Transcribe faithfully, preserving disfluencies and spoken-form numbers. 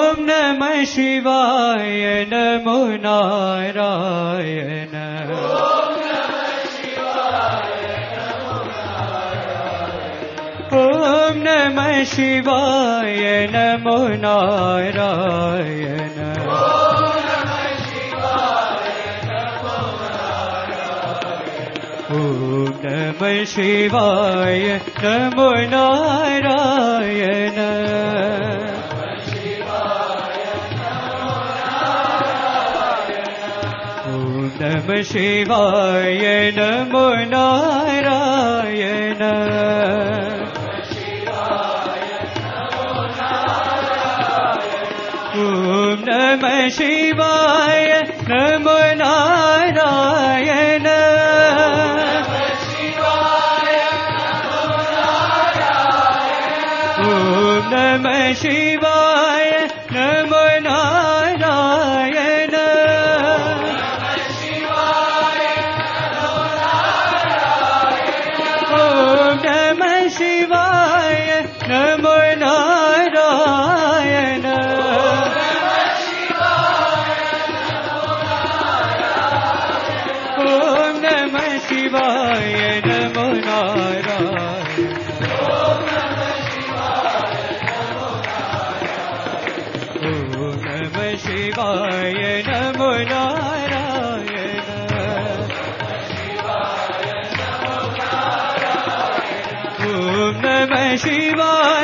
ॐ नमः शिवाय नमो नारायण ॐ नमः शिवाय नमो नारायण ॐ नमः शिवाय नमो नारायण नमः शिवाय नमो नारायण ॐ नमः शिवाय नमो नारायण ॐ नमः शिवाय नमो नारायण शिवाय नमो नारायण ॐ नमः शिवाय नमो नारायण ॐ नमः शिवाय नमो नारायण ॐ नमः शिवाय